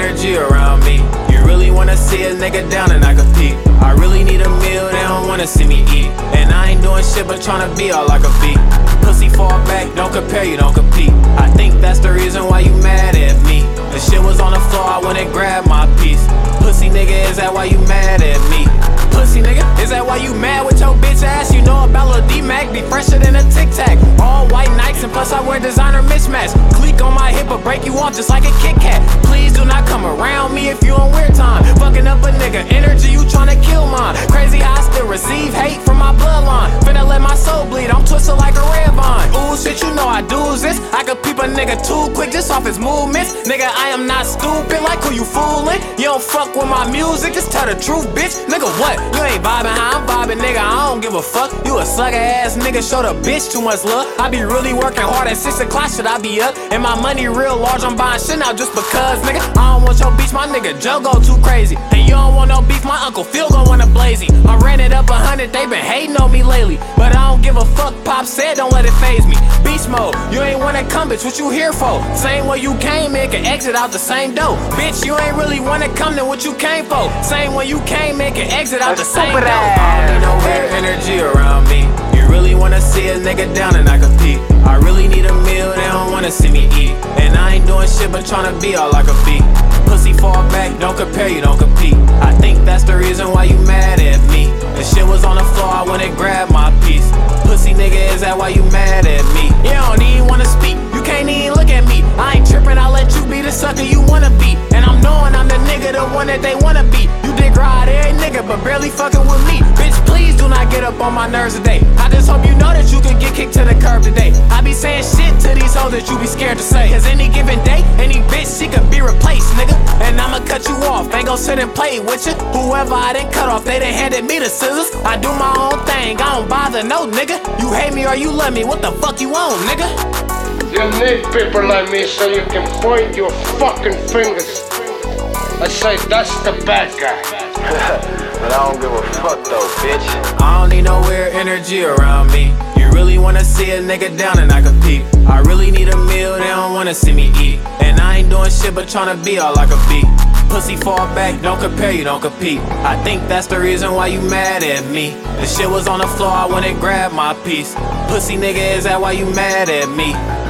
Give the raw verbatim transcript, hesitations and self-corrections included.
energy around me. You really wanna see a nigga down and I compete. I really need a meal, they don't wanna see me eat. And I ain't doing shit but tryna be all I could be. Pussy fall back, don't compare, you don't compete. I think that's the reason why you mad at me. The shit was on the floor, I went and grabbed my piece. Pussy nigga, is that why you mad at me? Pussy nigga, is that why you mad with your bitch ass? You know about Lil D-Mac, be fresher than a Tic Tac. All white Nikes and plus I wear designer mismatch. Clique on my hip but break you off just like a Kit Kat. Please do not come around me if you on weird time. Fucking up a nigga, energy you tryna kill mine. Crazy how I still receive hate from my bloodline. Finna let my soul bleed, I'm twisted like a red vine. Ooh shit, you know I do this. I could peep a nigga too quick just off his movements. Nigga, I am not stupid, like who you fooling? You don't fuck with my music, just tell the truth, bitch. Nigga, what? You ain't vibing how I'm vibing, nigga, I don't give a fuck. You a sucker ass nigga, show the bitch too much love. I be really working hard at six o'clock, should I be up? And my money real large, I'm buying shit now just because, nigga. I don't want your beef, my nigga Joe go too crazy. And you don't want no beef, my Uncle Phil gon' wanna blaze it. I ran it up a hundred, they been hating on me lately. But I don't give a fuck, Pop said don't let it faze me. Beast mode, you ain't wanna come, bitch, what you here for? Same way you came in, can exit out the same door. Bitch, you ain't really wanna come, then what you came for? Same way you came in, can exit out the same door. I don't need no weird energy around me. You really wanna see a nigga down and I compete. I really need a meal, they don't wanna see me eat. And I ain't doing shit but tryna be all I could be. Pussy fall back, don't compare, you don't compete. I think that's the reason why you mad at me. The shit was on the floor, I went and grabbed my piece. Pussy nigga, is that why you mad at me? You don't even wanna speak, you can't even look at me. I ain't trippin', I'll let you be the sucker you wanna be. And I'm knowing I'm the nigga, the one that they wanna be. You dick ride every nigga, but barely fucking with me. Bitch, please do not get up on my nerves today. I just hope you know that you could get kicked to the curb today. I be saying shit to these hoes that you be scared to say. Cause any given day, any bitch, she could be replaced, nigga. And I'ma cut you off, ain't gon' sit and play with you. Whoever I done cut off, they done handed me the scissors. I do my own thing, I don't bother no nigga. You hate me or you love me, what the fuck you want, nigga? You need people like me so you can point your fucking fingers and say that's the bad guy. But I don't give a fuck though, bitch. I don't need no weird energy around me. You really wanna see a nigga down and I compete. I really need a meal, they don't wanna see me eat. And I ain't doing shit but tryna be all I could be. Pussy fall back, don't compare, you don't compete. I think that's the reason why you mad at me. The shit was on the floor, I went and grabbed my piece. Pussy nigga, is that why you mad at me?